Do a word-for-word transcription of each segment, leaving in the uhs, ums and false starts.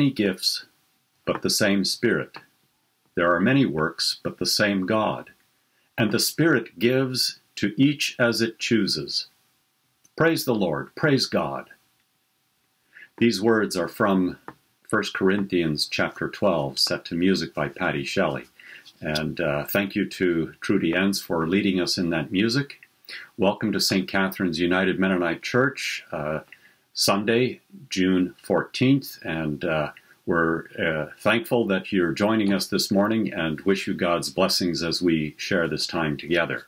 many gifts, but the same Spirit. There are many works, but the same God. And the Spirit gives to each as it chooses. Praise the Lord. Praise God. These words are from First Corinthians chapter twelve, set to music by Patty Shelley. And uh, thank you to Trudy Enns for leading us in that music. Welcome to Saint Catherine's United Mennonite Church, uh, Sunday, June fourteenth. And uh, we're uh, thankful that you're joining us this morning and wish you God's blessings as we share this time together.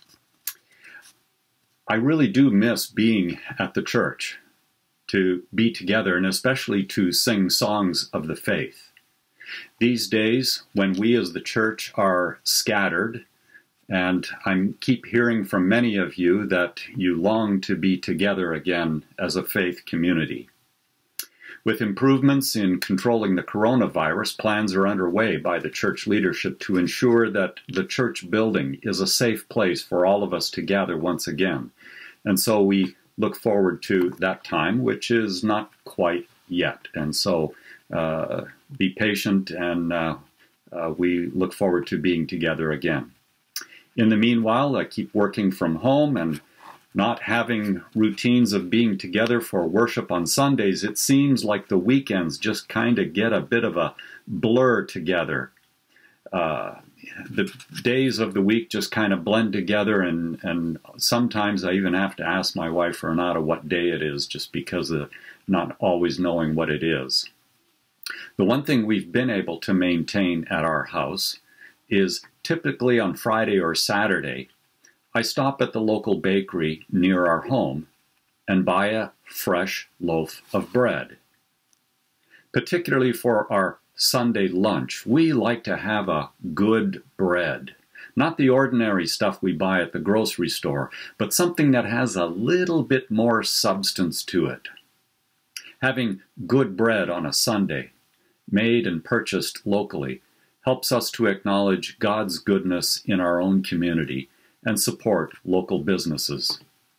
I really do miss being at the church, to be together, and especially to sing songs of the faith. These days, when we as the church are scattered, and I keep hearing from many of you that you long to be together again as a faith community. With improvements in controlling the coronavirus, plans are underway by the church leadership to ensure that the church building is a safe place for all of us to gather once again. And so we look forward to that time, which is not quite yet. And so uh, be patient, and uh, uh, we look forward to being together again. In the meanwhile, I keep working from home and not having routines of being together for worship on Sundays. It seems like the weekends just kind of get a bit of a blur together. Uh, the days of the week just kind of blend together, and, and sometimes I even have to ask my wife Renata what day it is, just because of not always knowing what it is. The one thing we've been able to maintain at our house is typically on Friday or Saturday, I stop at the local bakery near our home and buy a fresh loaf of bread. Particularly for our Sunday lunch, we like to have a good bread. Not the ordinary stuff we buy at the grocery store, but something that has a little bit more substance to it. Having good bread on a Sunday, made and purchased locally, helps us to acknowledge God's goodness in our own community and support local businesses.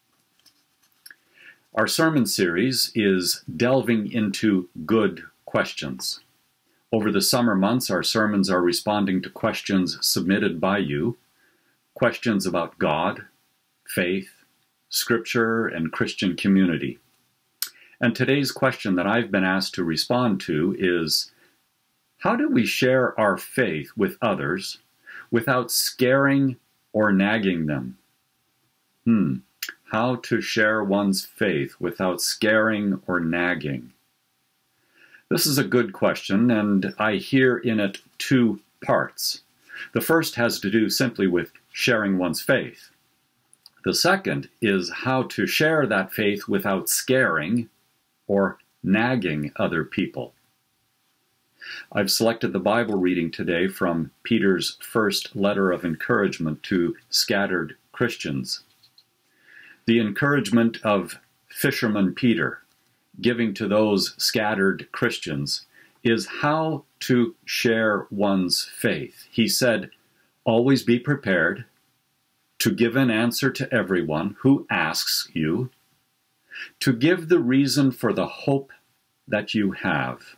Our sermon series is delving into good questions. Over the summer months, our sermons are responding to questions submitted by you, questions about God, faith, Scripture, and Christian community. And today's question that I've been asked to respond to is, how do we share our faith with others without scaring or nagging them? Hmm, how to share one's faith without scaring or nagging? This is a good question, and I hear in it two parts. The first has to do simply with sharing one's faith. The second is how to share that faith without scaring or nagging other people. I've selected the Bible reading today from Peter's first letter of encouragement to scattered Christians. The encouragement of fisherman Peter, giving to those scattered Christians, is how to share one's faith. He said, always be prepared to give an answer to everyone who asks you, to give the reason for the hope that you have.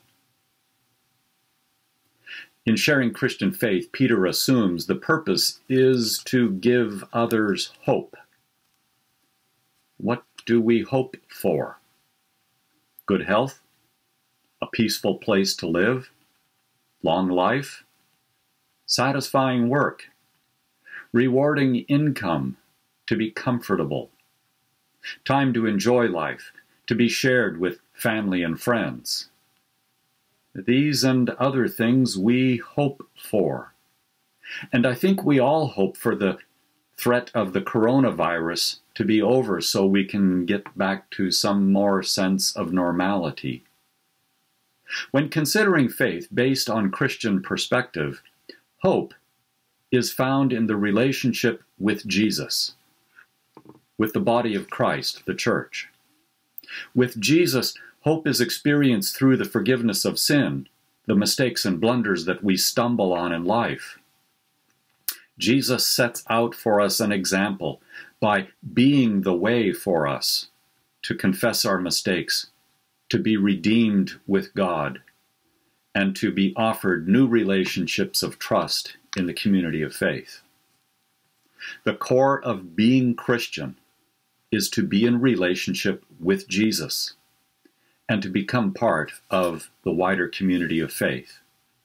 In sharing Christian faith, Peter assumes the purpose is to give others hope. What do we hope for? Good health, a peaceful place to live, long life, satisfying work, rewarding income to be comfortable, time to enjoy life, to be shared with family and friends. These and other things we hope for. And I think we all hope for the threat of the coronavirus to be over so we can get back to some more sense of normality. When considering faith based on Christian perspective, hope is found in the relationship with Jesus, with the body of Christ, the church. With Jesus, hope is experienced through the forgiveness of sin, the mistakes and blunders that we stumble on in life. Jesus sets out for us an example by being the way for us to confess our mistakes, to be redeemed with God, and to be offered new relationships of trust in the community of faith. The core of being Christian is to be in relationship with Jesus and to become part of the wider community of faith.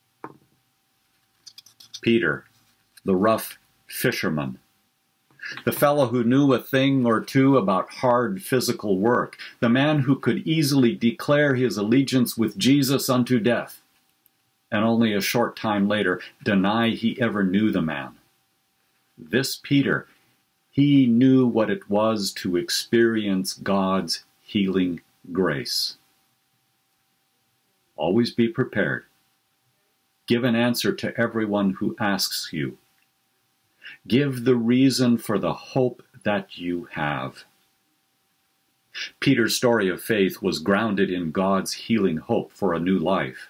Peter, the rough fisherman, the fellow who knew a thing or two about hard physical work, the man who could easily declare his allegiance with Jesus unto death, and only a short time later deny he ever knew the man. This Peter, he knew what it was to experience God's healing grace. Always be prepared. Give an answer to everyone who asks you. Give the reason for the hope that you have. Peter's story of faith was grounded in God's healing hope for a new life.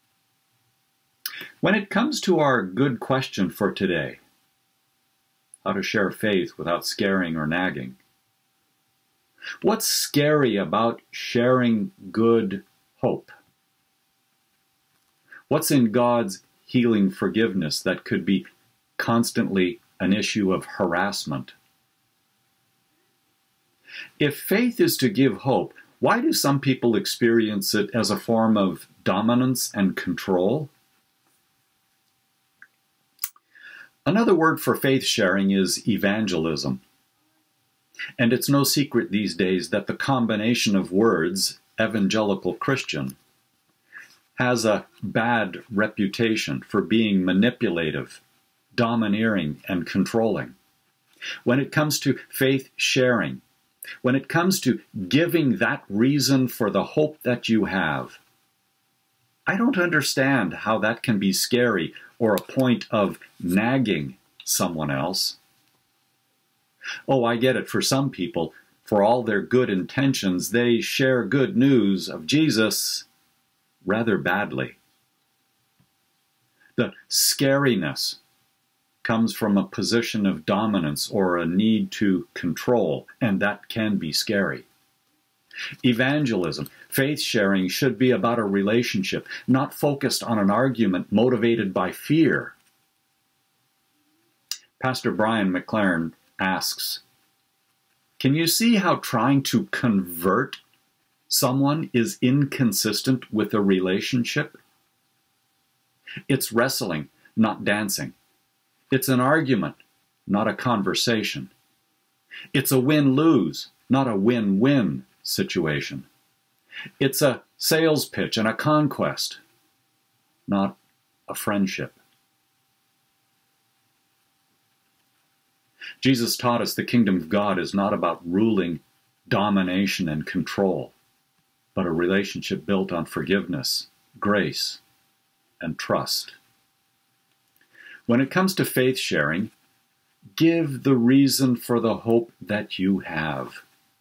When it comes to our good question for today, how to share faith without scaring or nagging, what's scary about sharing good hope? What's in God's healing forgiveness that could be constantly an issue of harassment? If faith is to give hope, why do some people experience it as a form of dominance and control? Another word for faith sharing is evangelism. And it's no secret these days that the combination of words, evangelical Christian, has a bad reputation for being manipulative, domineering, and controlling. When it comes to faith sharing, when it comes to giving that reason for the hope that you have, I don't understand how that can be scary or a point of nagging someone else. Oh, I get it. For some people, for all their good intentions, they share good news of Jesus rather badly. The scariness comes from a position of dominance or a need to control, and that can be scary. Evangelism, faith sharing, should be about a relationship, not focused on an argument motivated by fear. Pastor Brian McLaren asks, can you see how trying to convert someone is inconsistent with a relationship? It's wrestling, not dancing. It's an argument, not a conversation. It's a win-lose, not a win-win situation. It's a sales pitch and a conquest, not a friendship. Jesus taught us the kingdom of God is not about ruling, domination, and control, but a relationship built on forgiveness, grace, and trust. When it comes to faith sharing, give the reason for the hope that you have.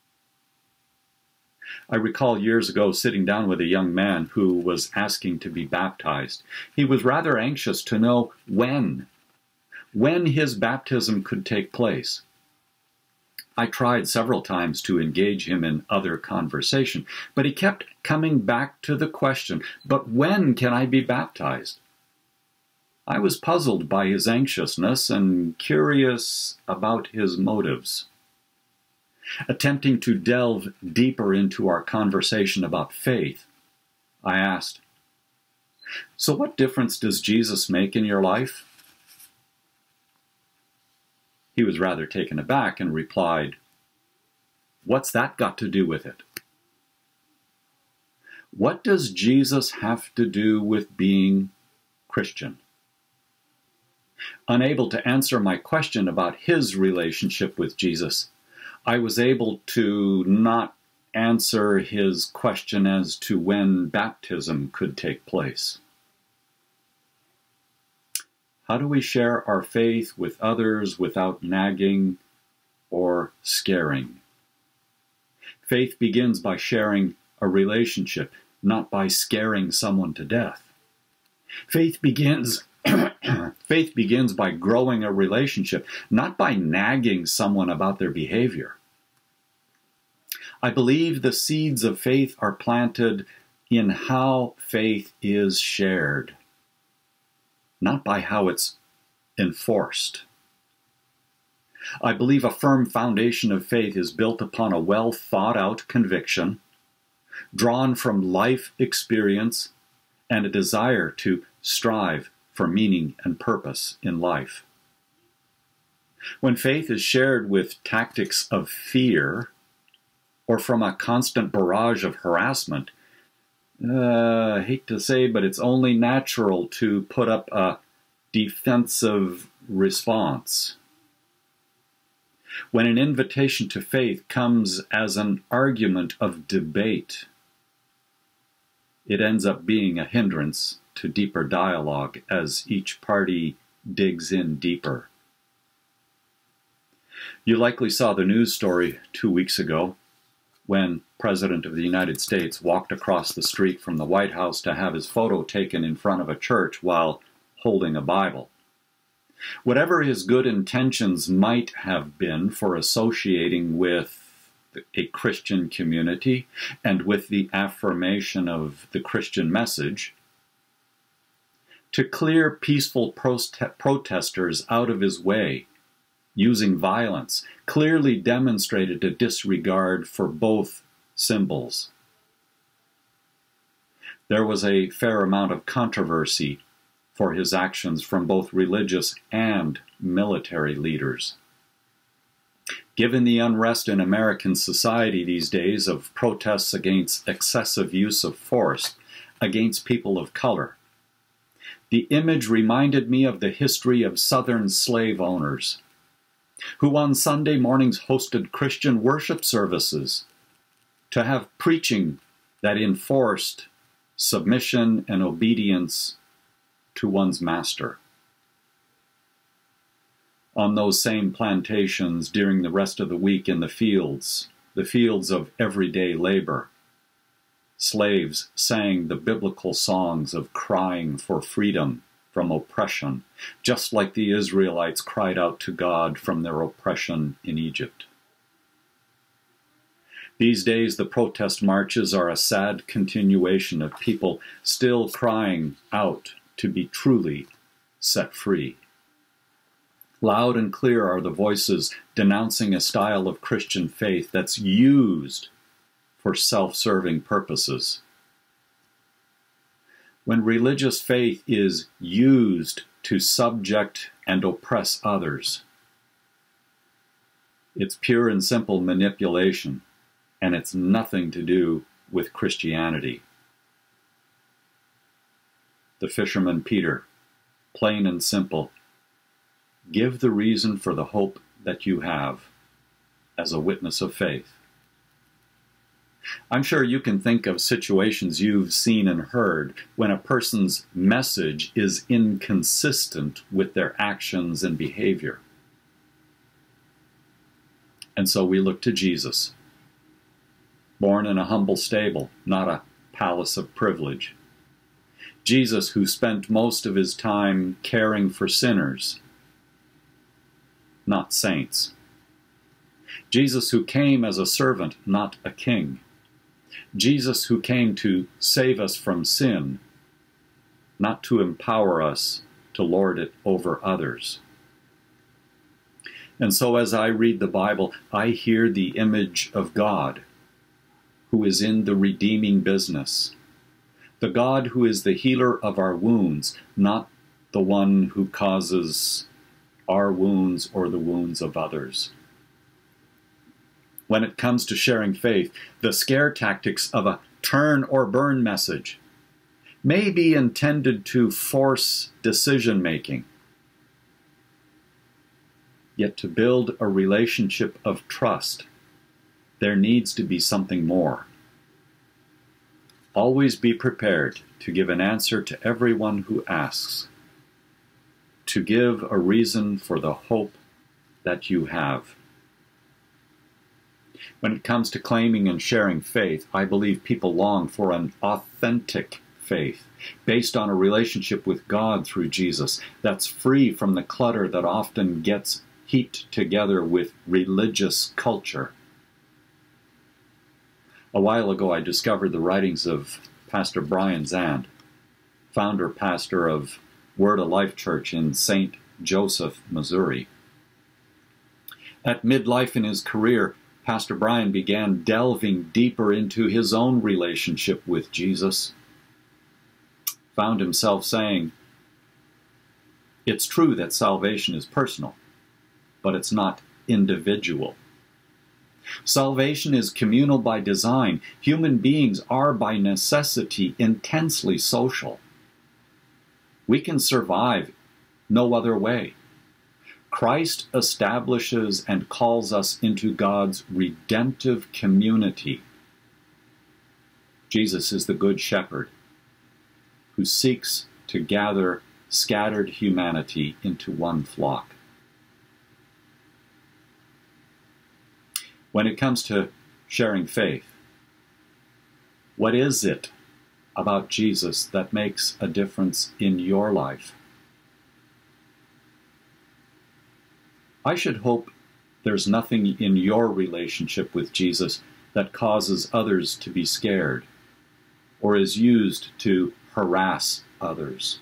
I recall years ago sitting down with a young man who was asking to be baptized. He was rather anxious to know when, when his baptism could take place. I tried several times to engage him in other conversation, but he kept coming back to the question, but when can I be baptized? I was puzzled by his anxiousness and curious about his motives. Attempting to delve deeper into our conversation about faith, I asked, so what difference does Jesus make in your life? He was rather taken aback and replied, what's that got to do with it? What does Jesus have to do with being Christian? Unable to answer my question about his relationship with Jesus, I was able to not answer his question as to when baptism could take place. How do we share our faith with others without nagging or scaring? Faith begins by sharing a relationship, not by scaring someone to death. Faith begins Faith begins by growing a relationship, not by nagging someone about their behavior. I believe the seeds of faith are planted in how faith is shared, not by how it's enforced. I believe a firm foundation of faith is built upon a well thought out conviction, drawn from life experience and a desire to strive for meaning and purpose in life. When faith is shared with tactics of fear or from a constant barrage of harassment, uh, I hate to say, but it's only natural to put up a defensive response. When an invitation to faith comes as an argument of debate, it ends up being a hindrance to deeper dialogue as each party digs in deeper. You likely saw the news story two weeks ago when President of the United States walked across the street from the White House to have his photo taken in front of a church while holding a Bible. Whatever his good intentions might have been for associating with a Christian community and with the affirmation of the Christian message, to clear peaceful prote- protesters out of his way using violence clearly demonstrated a disregard for both symbols. There was a fair amount of controversy for his actions from both religious and military leaders. Given the unrest in American society these days of protests against excessive use of force against people of color, the image reminded me of the history of Southern slave owners, who on Sunday mornings hosted Christian worship services to have preaching that enforced submission and obedience to one's master. On those same plantations during the rest of the week in the fields, the fields of everyday labor, slaves sang the biblical songs of crying for freedom from oppression, just like the Israelites cried out to God from their oppression in Egypt. These days, the protest marches are a sad continuation of people still crying out to be truly set free. Loud and clear are the voices denouncing a style of Christian faith that's used for self-serving purposes. When religious faith is used to subject and oppress others, it's pure and simple manipulation, and it's nothing to do with Christianity. The fisherman Peter, plain and simple, give the reason for the hope that you have as a witness of faith. I'm sure you can think of situations you've seen and heard when a person's message is inconsistent with their actions and behavior. And so we look to Jesus, born in a humble stable, not a palace of privilege. Jesus, who spent most of his time caring for sinners, not saints. Jesus, who came as a servant, not a king. Jesus, who came to save us from sin, not to empower us to lord it over others. And so as I read the Bible, I hear the image of God, who is in the redeeming business. The God who is the healer of our wounds, not the one who causes our wounds or the wounds of others. When it comes to sharing faith, the scare tactics of a turn or burn message may be intended to force decision-making. Yet to build a relationship of trust, there needs to be something more. Always be prepared to give an answer to everyone who asks, to give a reason for the hope that you have. When it comes to claiming and sharing faith, I believe people long for an authentic faith based on a relationship with God through Jesus that's free from the clutter that often gets heaped together with religious culture. A while ago, I discovered the writings of Pastor Brian Zand, founder pastor of Word of Life Church in Saint Joseph, Missouri. At midlife in his career, Pastor Brian began delving deeper into his own relationship with Jesus. Found himself saying, "It's true that salvation is personal, but it's not individual. Salvation is communal by design. Human beings are by necessity intensely social. We can survive no other way. Christ establishes and calls us into God's redemptive community. Jesus is the Good Shepherd who seeks to gather scattered humanity into one flock." When it comes to sharing faith, what is it about Jesus that makes a difference in your life? I should hope there's nothing in your relationship with Jesus that causes others to be scared or is used to harass others.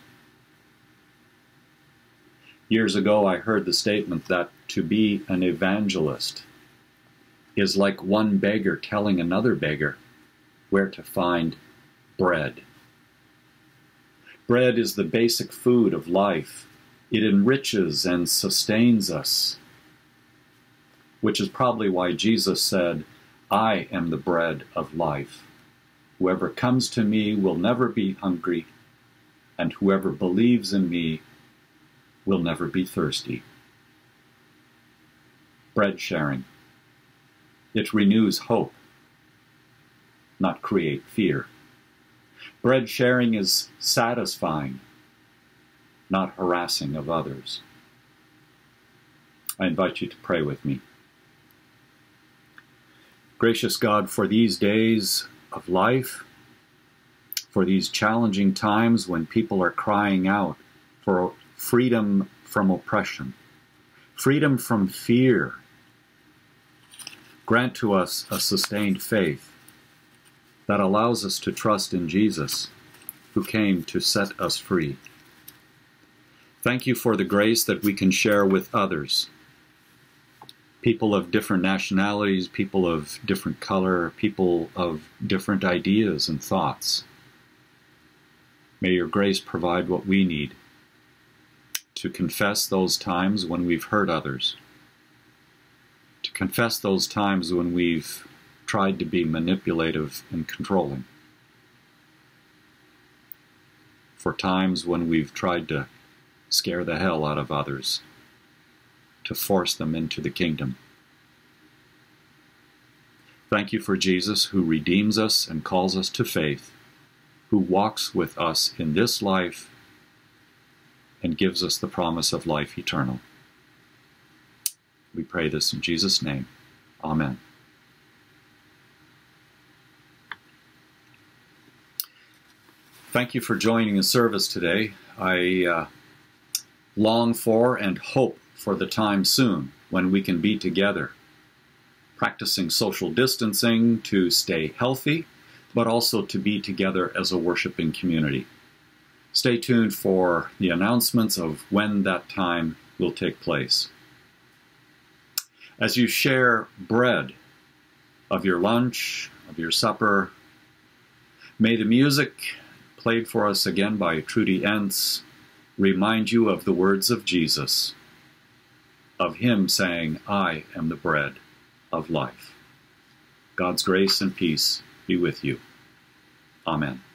Years ago, I heard the statement that to be an evangelist is like one beggar telling another beggar where to find bread. Bread is the basic food of life. It enriches and sustains us, which is probably why Jesus said, "I am the bread of life. Whoever comes to me will never be hungry, and whoever believes in me will never be thirsty." Bread sharing. It renews hope, not create fear. Bread sharing is satisfying, not harassing of others. I invite you to pray with me. Gracious God, for these days of life, for these challenging times when people are crying out for freedom from oppression, freedom from fear, grant to us a sustained faith that allows us to trust in Jesus, who came to set us free. Thank you for the grace that we can share with others, people of different nationalities, people of different color, people of different ideas and thoughts. May your grace provide what we need to confess those times when we've hurt others, to confess those times when we've tried to be manipulative and controlling, for times when we've tried to scare the hell out of others, to force them into the kingdom. Thank you for Jesus, who redeems us and calls us to faith, who walks with us in this life and gives us the promise of life eternal. We pray this in Jesus' name. Amen. Thank you for joining the service today. I uh, long for and hope for the time soon when we can be together, practicing social distancing to stay healthy, but also to be together as a worshiping community. Stay tuned for the announcements of when that time will take place. As you share bread of your lunch, of your supper, may the music played for us again by Trudy Entz remind you of the words of Jesus, of him saying, "I am the bread of life." God's grace and peace be with you. Amen.